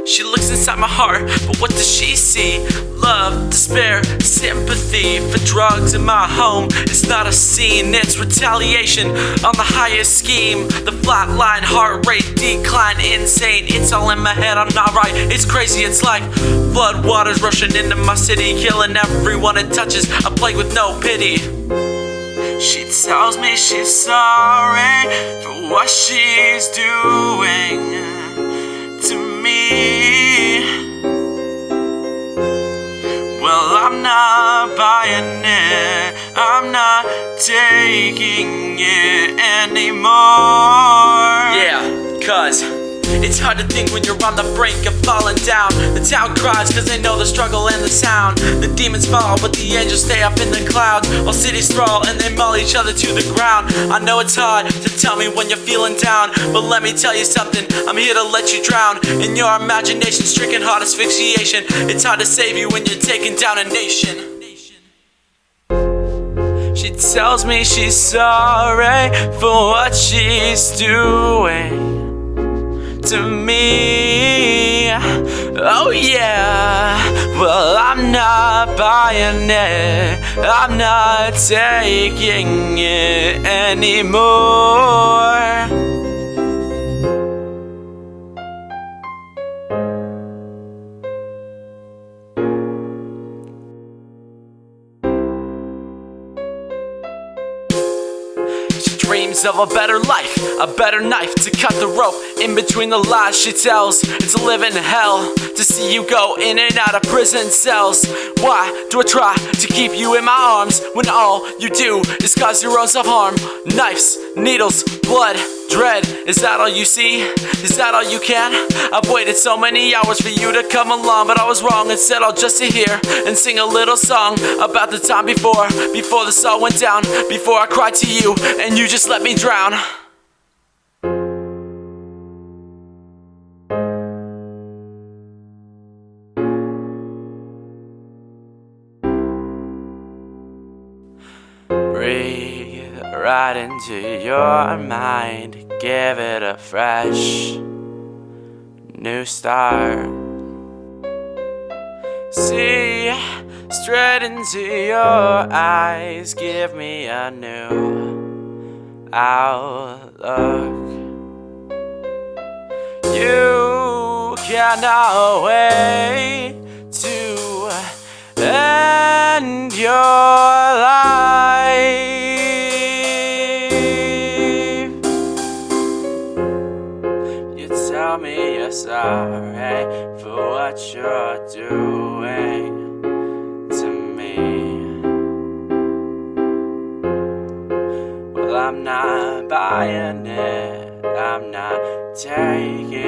She looks inside my heart, but what does she see? Love, despair, sympathy for drugs in my home. It's not a scene, it's retaliation on the highest scheme. The flatline, heart rate decline, insane. It's all in my head, I'm not right. It's crazy, it's like flood waters rushing into my city, killing everyone it touches, a plague with no pity. She tells me she's sorry for what she's doing to me. Well, I'm not buying it, I'm not taking it anymore. Yeah, cause it's hard to think when you're on the brink of falling down. The town cries cause they know the struggle and the sound. The demons fall but the angels stay up in the clouds, while cities sprawl and they maul each other to the ground. I know it's hard to tell me when you're feeling down, but let me tell you something, I'm here to let you drown in your imagination, stricken heart asphyxiation. It's hard to save you when you're taking down a nation. She tells me she's sorry for what she's doing to me. Oh yeah. Well, I'm not buying it, I'm not taking it anymore. Dreams of a better life, a better knife to cut the rope in between the lies she tells. It's a living hell to see you go in and out of prison cells. Why do I try to keep you in my arms when all you do is cause your own self-harm? Knives, needles, blood, dread. Is that all you see? Is that all you can? I've waited so many hours for you to come along, but I was wrong. Instead I'll just sit here and sing a little song about the time before this all went down, before I cried to you and you just let me drown. Breathe right into your mind, give it a fresh new start. See straight into your eyes, give me a new outlook. You cannot wait to end your life. You tell me you're sorry for what you're doing to me. Well, I'm not buying it, I'm not taking